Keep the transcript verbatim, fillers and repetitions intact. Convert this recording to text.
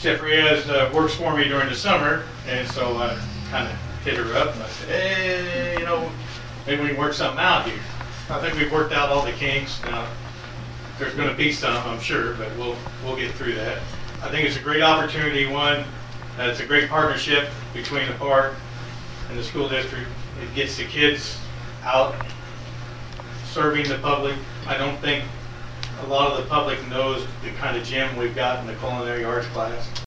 Chef Reyes uh, works for me during the summer, and so I kind of hit her up and I said, hey, you know, maybe we can work something out here. I think we've worked out all the kinks. Now, there's going to be some, I'm sure, but we'll we'll get through that. I think it's a great opportunity. One, uh, it's a great partnership between the park and the school district. It gets the kids out serving the public. I don't think a lot of the public knows the kind of gym we've got in the culinary arts class.